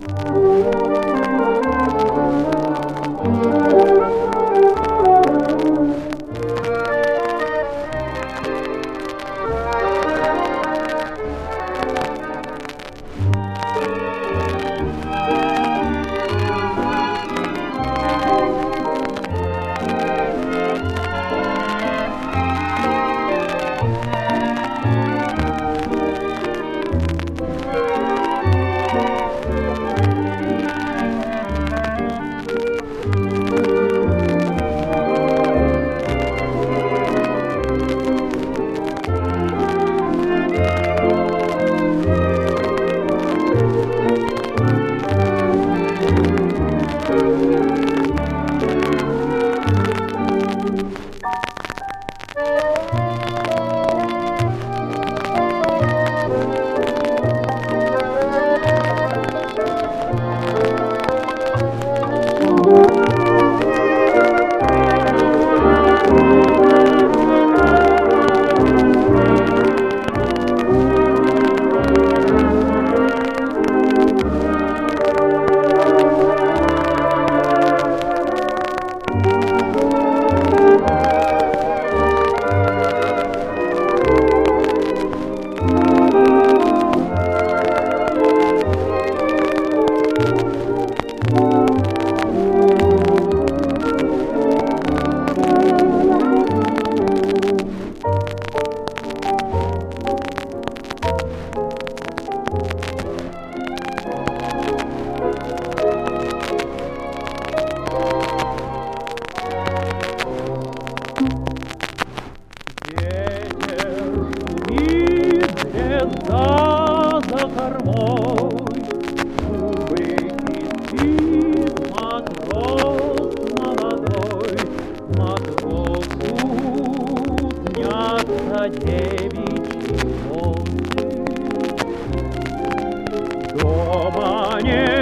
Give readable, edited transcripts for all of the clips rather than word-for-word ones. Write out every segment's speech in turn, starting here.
Дома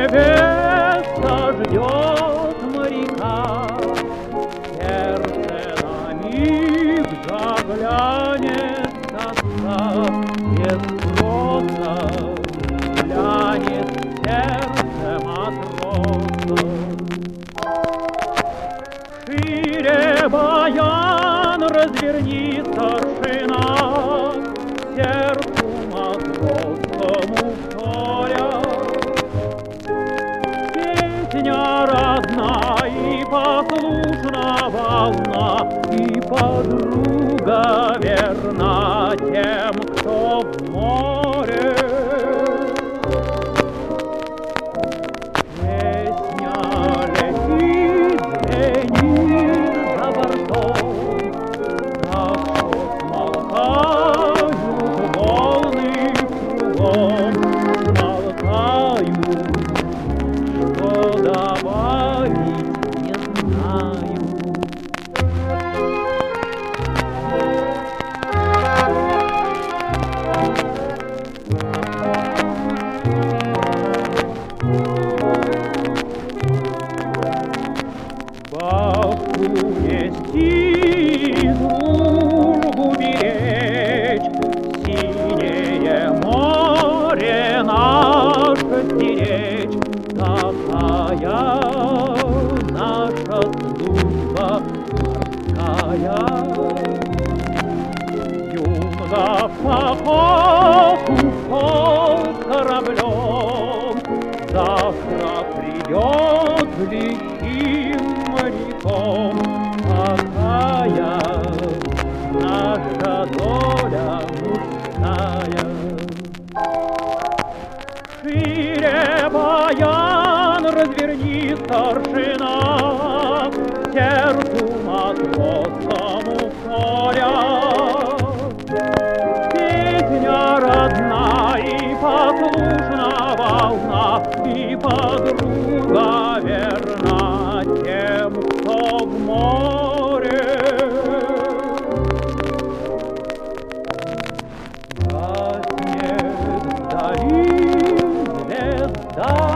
невеста ждет моряка, сердце на миг заглянет тоска, без спроса глянет сердце матроса. Шире баян разверни, старшина, сердцу матросскому вторя. Песня родна и послушна волна, и подруга верна тем, кто в море. Песня летит, звенит за бортом, так что смолкают волны кругом, смолкают, что добавить не знаю. Бабку нести, дружбу беречь, синее море наше стеречь. Такая наша служба морская. Юнга в поход ушел кораблем, завтра придет лихим моряком. Такая наша доля мужская. Шире баян разверни, старшина, сердцу матросскому вторя. Песня родна и послушна волна, и подруга верна тем, кто в море. Гаснет вдали звезда